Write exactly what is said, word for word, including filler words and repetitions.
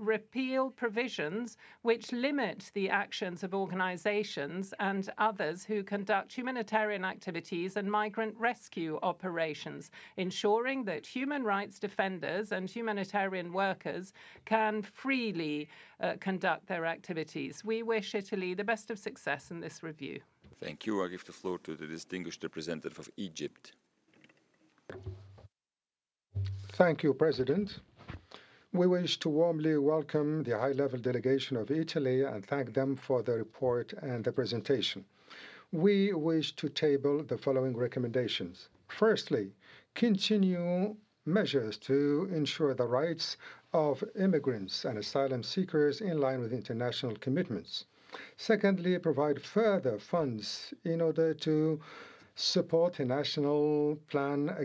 repeal provisions which limit the actions of organizations and others who conduct humanitarian activities and migrant rescue operations, ensuring that human rights defenders and humanitarian workers can freely uh, conduct their activities. We wish Italy the best of success in this review. Thank you. I give the floor to the distinguished representative of Egypt. Thank you, President. We wish to warmly welcome the high-level delegation of Italy and thank them for the report and the presentation. We wish to table the following recommendations. Firstly, continue measures to ensure the rights of immigrants and asylum seekers in line with international commitments. Secondly, provide further funds in order to support a national plan